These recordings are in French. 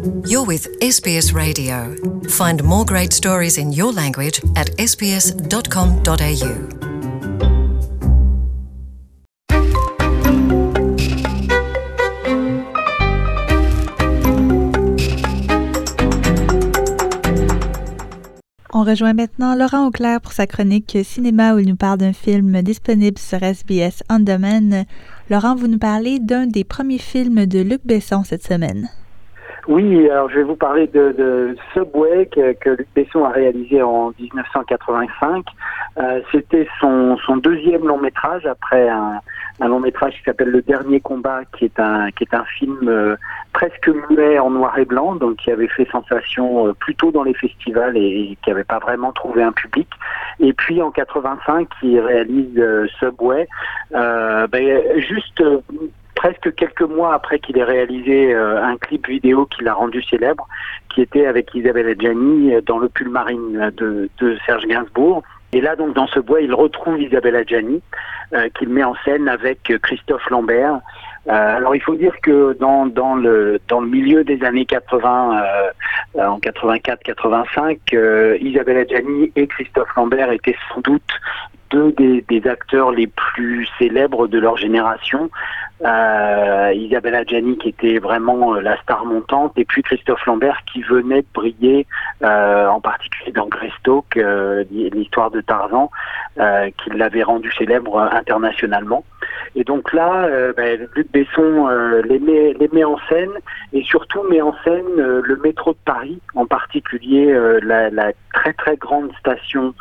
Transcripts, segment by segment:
You're with SBS Radio. Find more great stories in your language at sbs.com.au. On rejoint maintenant Laurent Auclair pour sa chronique cinéma où il nous parle d'un film disponible sur SBS On Demand. Laurent, vous nous parlez d'un des premiers films de Luc Besson cette semaine. Oui, alors je vais vous parler de Subway que Luc Besson a réalisé en 1985. C'était son deuxième long métrage après un long métrage qui s'appelle Le Dernier Combat, qui est un film presque muet en noir et blanc, donc qui avait fait sensation plutôt dans les festivals et qui n'avait pas vraiment trouvé un public. Et puis en 85, il réalise Subway, presque quelques mois après qu'il ait réalisé un clip vidéo qui l'a rendu célèbre, qui était avec Isabelle Adjani dans Le Pull Marine de Serge Gainsbourg. Et là, donc, dans Subway, il retrouve Isabelle Adjani, qu'il met en scène avec Christophe Lambert. Alors, il faut dire que dans le milieu des années 80, en 84-85, Isabelle Adjani et Christophe Lambert étaient sans doute deux des acteurs les plus célèbres de leur génération. Isabelle Adjani qui était vraiment la star montante, et puis Christophe Lambert qui venait de briller, en particulier dans Greystoke, l'histoire de Tarzan, qui l'avait rendu célèbre internationalement. Et donc là, Luc Besson les met en scène, et surtout met en scène le métro de Paris, en particulier la très très grande station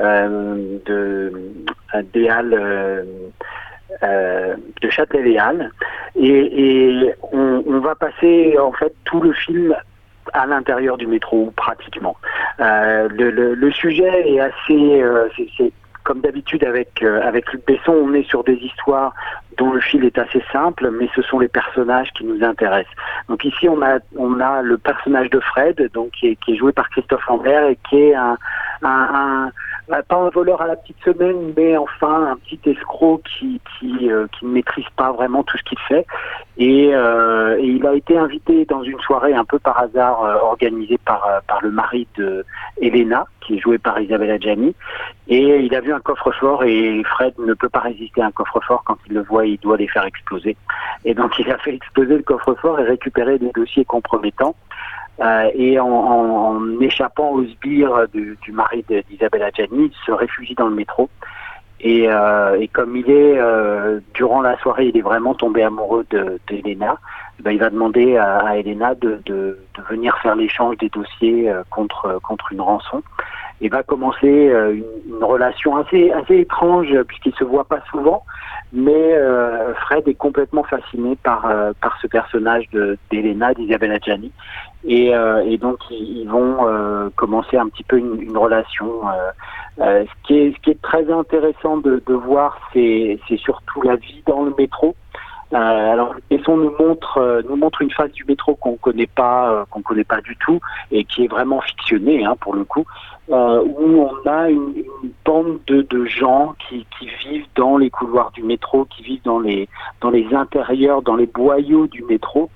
des Halles de Châtelet-Les-Halles, et on va passer en fait tout le film à l'intérieur du métro, pratiquement. Le sujet est assez... c'est comme d'habitude avec Luc Besson, on est sur des histoires dont le fil est assez simple, mais ce sont les personnages qui nous intéressent. Donc ici, on a le personnage de Fred, donc qui est joué par Christophe Lambert, et qui est pas un voleur à la petite semaine, mais enfin un petit escroc qui ne maîtrise pas vraiment tout ce qu'il fait. Et il a été invité dans une soirée un peu par hasard, organisée par le mari de Elena, qui est jouée par Isabelle Adjani. Et il a vu un coffre-fort, et Fred ne peut pas résister à un coffre-fort. Quand il le voit, il doit les faire exploser. Et donc il a fait exploser le coffre-fort et récupérer des dossiers compromettants. Et en échappant aux sbires du mari d'Isabelle Adjani, il se réfugie dans le métro. Et comme durant la soirée, il est vraiment tombé amoureux d'Elena, il va demander à Elena de venir faire l'échange des dossiers contre une rançon. Et va commencer une relation assez étrange, puisqu'ils se voient pas souvent, mais Fred est complètement fasciné par ce personnage d'Elena, d'Isabelle Adjani, et donc ils vont commencer un petit peu une relation. Ce qui est très intéressant de voir, c'est surtout la vie dans le métro. Alors, Besson nous montre une face du métro qu'on connaît pas du tout, et qui est vraiment fictionnée, pour le coup, où on a une bande de gens qui vivent dans les couloirs du métro, qui vivent dans les intérieurs, dans les boyaux du métro,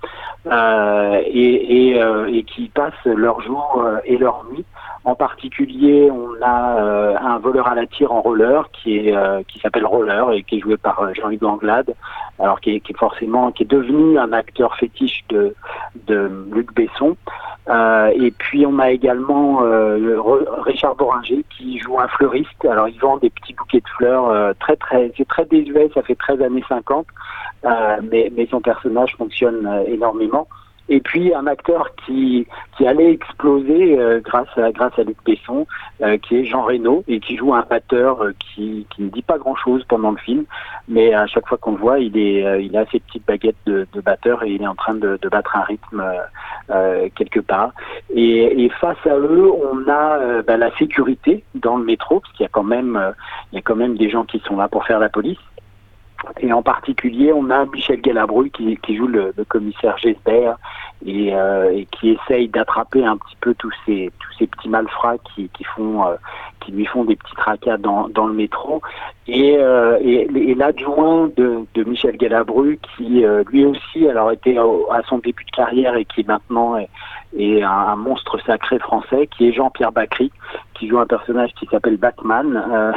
et qui passent leurs jours et leurs nuits. En particulier, on a un voleur à la tire en roller qui s'appelle Roller, et qui est joué par Jean-Hugues Anglade, alors qui est devenu un acteur fétiche de Luc Besson. Et puis on a également Richard Boringer qui joue un fleuriste. Alors il vend des petits bouquets de fleurs, c'est très désuet, ça fait 13 années 50, mais son personnage fonctionne énormément. Et puis un acteur qui allait exploser grâce à Luc Besson, qui est Jean Reno, et qui joue un batteur qui ne dit pas grand-chose pendant le film, mais à chaque fois qu'on le voit, il a ses petites baguettes de batteur, et il est en train de battre un rythme quelque part. Et face à eux, on a la sécurité dans le métro, parce qu'il y a quand même des gens qui sont là pour faire la police. Et en particulier, on a Michel Galabru qui joue le commissaire Gesbert, et qui essaye d'attraper un petit peu tous ces petits malfrats qui lui font des petits tracas dans le métro. Et l'adjoint de Michel Galabru, qui lui aussi alors était à son début de carrière, et qui maintenant et un monstre sacré français qui est Jean-Pierre Bacry, qui joue un personnage qui s'appelle Batman.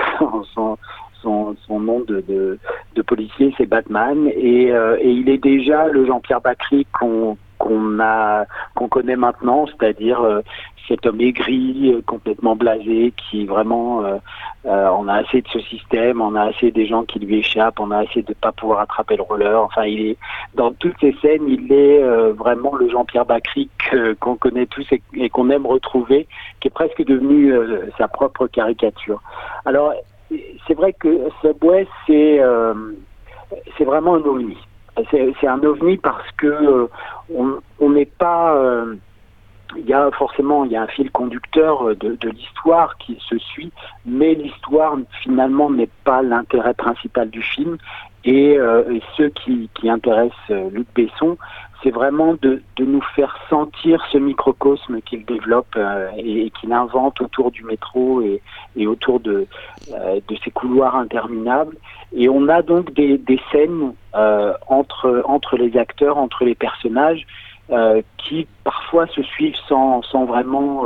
Son nom de policier, c'est Batman, et il est déjà le Jean-Pierre Bacry qu'on connaît maintenant, c'est-à-dire cet homme aigri, complètement blasé, qui vraiment, on a assez de ce système, on a assez des gens qui lui échappent, on a assez de pas pouvoir attraper le roller. Enfin, il est dans toutes ces scènes, il est vraiment le Jean-Pierre Bacry qu'on connaît tous et qu'on aime retrouver, qui est presque devenu sa propre caricature. Alors, c'est vrai que Subway, c'est vraiment un ovni. C'est un ovni parce que on n'est pas... il y a un fil conducteur de l'histoire qui se suit, mais l'histoire finalement n'est pas l'intérêt principal du film. Et ce qui intéresse Luc Besson, c'est vraiment de nous faire sentir ce microcosme qu'il développe et qu'il invente autour du métro et autour de ces couloirs interminables. Et on a donc des scènes entre les acteurs, entre les personnages, qui parfois se suivent sans vraiment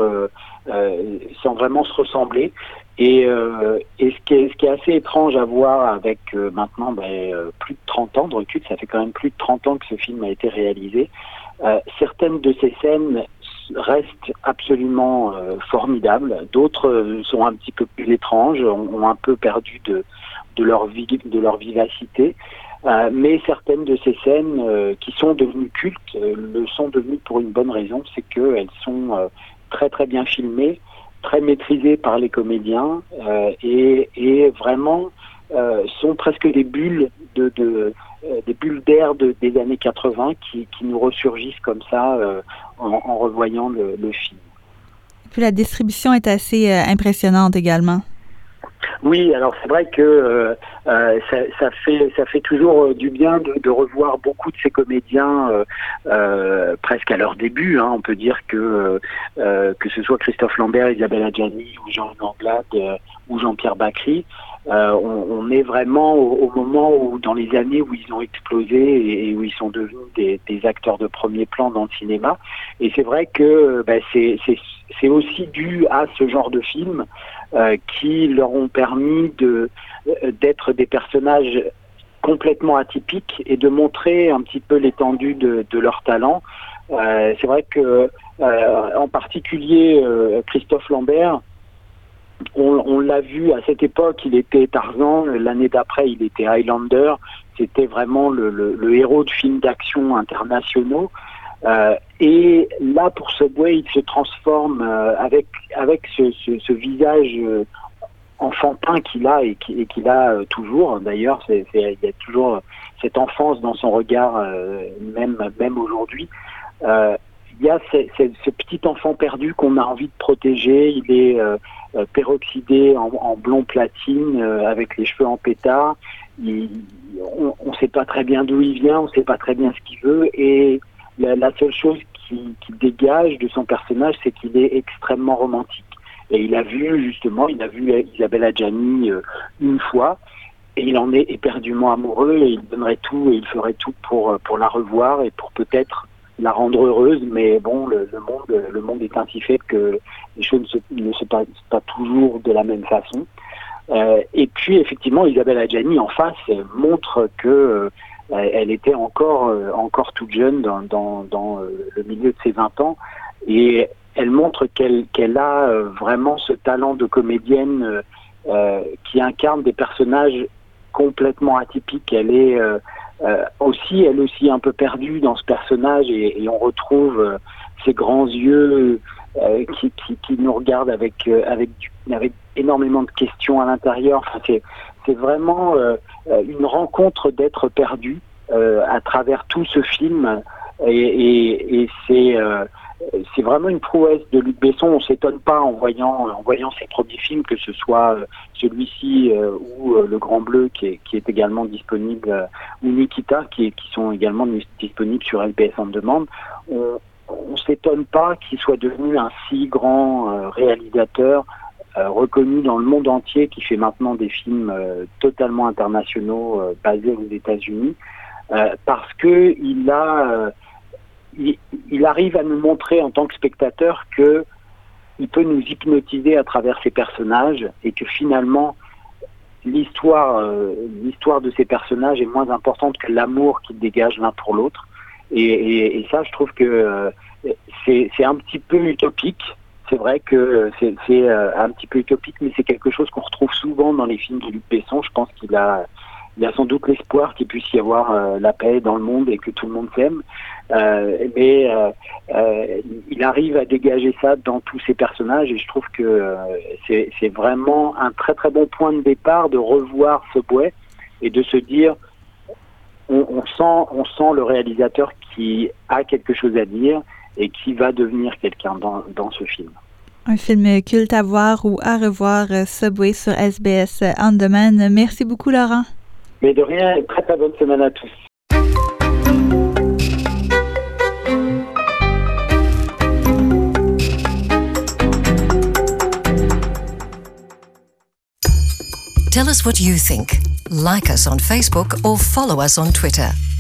se ressembler. Et ce qui est assez étrange à voir avec maintenant plus de 30 ans de recul, ça fait quand même plus de 30 ans que ce film a été réalisé, certaines de ces scènes restent absolument formidables, d'autres sont un petit peu plus étranges, ont un peu perdu de leur vivacité. Mais certaines de ces scènes qui sont devenues cultes le sont devenues pour une bonne raison, c'est qu'elles sont très très bien filmées, très maîtrisées par les comédiens et vraiment sont presque des bulles des bulles d'air des années 80 qui nous ressurgissent comme ça en revoyant le film. Puis la distribution est assez impressionnante également. Oui, alors c'est vrai que ça fait toujours du bien de revoir beaucoup de ces comédiens presque à leur début. On peut dire que ce soit Christophe Lambert, Isabelle Adjani ou Jean Anglade ou Jean-Pierre Bacry, on est vraiment au moment où, dans les années où ils ont explosé et où ils sont devenus des acteurs de premier plan dans le cinéma. Et c'est vrai que c'est aussi dû à ce genre de film qui leur ont permis d'être des personnages complètement atypiques et de montrer un petit peu l'étendue de leur talent. C'est vrai que en particulier Christophe Lambert, on l'a vu à cette époque, il était Tarzan, l'année d'après il était Highlander, c'était vraiment le héros de films d'action internationaux. Et là, pour Subway, il se transforme avec ce visage enfantin qu'il a et qu'il a toujours. D'ailleurs, il y a toujours cette enfance dans son regard, même aujourd'hui. Il y a ce petit enfant perdu qu'on a envie de protéger. Il est peroxydé en blond platine, avec les cheveux en pétard. On ne sait pas très bien d'où il vient, on ne sait pas très bien ce qu'il veut. Et la seule chose qui dégage de son personnage, c'est qu'il est extrêmement romantique. Et il a vu Isabelle Adjani une fois, et il en est éperdument amoureux, et il donnerait tout, et il ferait tout pour la revoir, et pour peut-être la rendre heureuse. Mais bon, le monde est ainsi fait que les choses ne se passent pas toujours de la même façon. Et puis, effectivement, Isabelle Adjani, en face, montre que elle était encore toute jeune dans le milieu de ses 20 ans, et elle montre qu'elle a vraiment ce talent de comédienne qui incarne des personnages complètement atypiques. Elle est elle aussi un peu perdue dans ce personnage, et on retrouve ses grands yeux qui nous regardent avec énormément de questions à l'intérieur. Enfin, c'est vraiment une rencontre d'être perdu à travers tout ce film, et c'est vraiment une prouesse de Luc Besson. On s'étonne pas en voyant ses premiers films, que ce soit celui-ci ou Le Grand Bleu qui est également disponible, ou Nikita qui sont également disponibles sur LBS On Demand. On s'étonne pas qu'il soit devenu un si grand réalisateur, reconnu dans le monde entier, qui fait maintenant des films totalement internationaux basés aux États-Unis, parce que il il arrive à nous montrer en tant que spectateur que il peut nous hypnotiser à travers ses personnages et que finalement l'histoire de ces personnages est moins importante que l'amour qu'ils dégagent l'un pour l'autre. Et ça, je trouve que c'est un petit peu utopique. C'est vrai que c'est un petit peu utopique, mais c'est quelque chose qu'on retrouve souvent dans les films de Luc Besson. Je pense qu'il a sans doute l'espoir qu'il puisse y avoir la paix dans le monde et que tout le monde s'aime. Mais il arrive à dégager ça dans tous ses personnages et je trouve que c'est vraiment un très très bon point de départ de revoir Subway et de se dire on sent le réalisateur qui a quelque chose à dire et qui va devenir quelqu'un dans ce film. Un film culte à voir ou à revoir, Subway sur SBS On Demand. Merci beaucoup, Laurent. Mais de rien, très très bonne semaine à tous. Tell us what you think. Like us on Facebook or follow us on Twitter.